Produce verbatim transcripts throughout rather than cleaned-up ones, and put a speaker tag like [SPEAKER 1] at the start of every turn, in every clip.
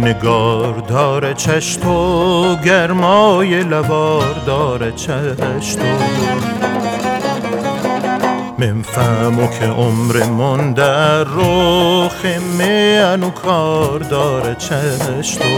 [SPEAKER 1] نگار داره چشت و گرمای لبار داره چشت و من فهمو که عمر من در رو خمه انو کار داره چشت و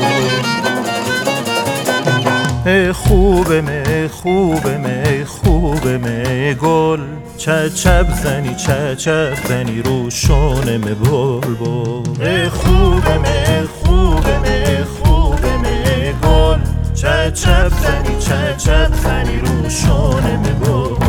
[SPEAKER 1] ای خوبه می خوبه می خوبه می گل چچب زنی چچب زنی رو شونه می بل بل ای خوبه می خوبه می خوبه می گل چچب زنی چچب زنی رو شونه می بل بل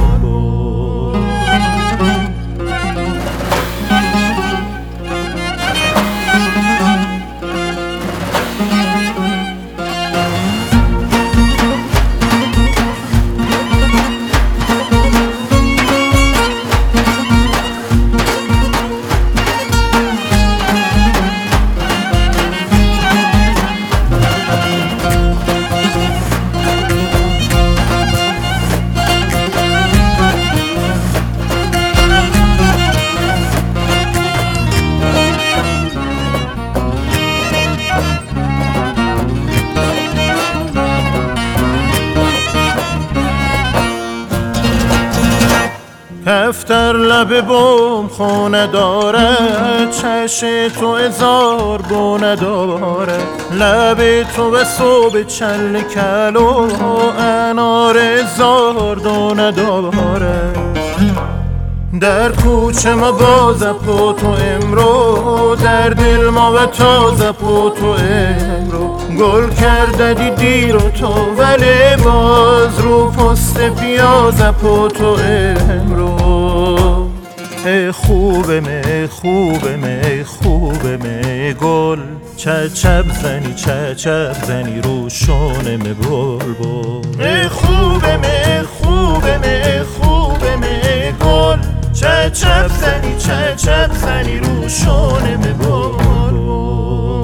[SPEAKER 1] کفتر لب بوم خونه داره چش تو هزار گونه داره لب تو به صوب چل کلو انار هزار دونه داره در کوچه ما بازه پو تو امرو در دل ما و تازه پو تو امرو گل کرده دی دیر و تو ولی باز رو پست پیازه پو تو امرو ای خوبه می خوبه می خوبه می گل چچب زنی چچب زنی رو شونه می بل بل ای خوبه می خوبه می خوبه می گل چچب زنی چچب زنی رو شونه می بل بل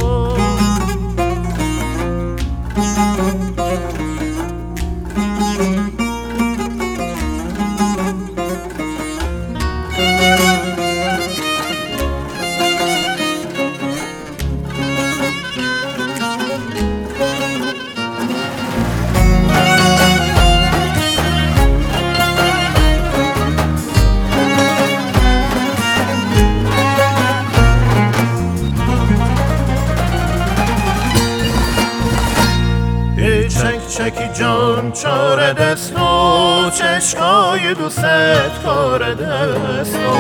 [SPEAKER 1] چکی جان چاره دست و چشقای دوست کار دست و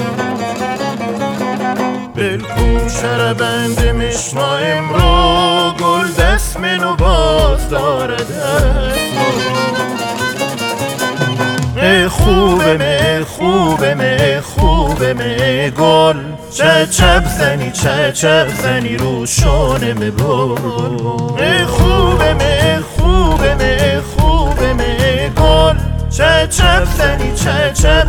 [SPEAKER 1] بلکون شر بند مشما امرو گل دست منو باز داره دست ای خوبه می خوبه می خوبه می گل چچب زنی چچب زنی رو شونه می بل ای خوبه می خوبه می خوبه می گل چچب زنی چچب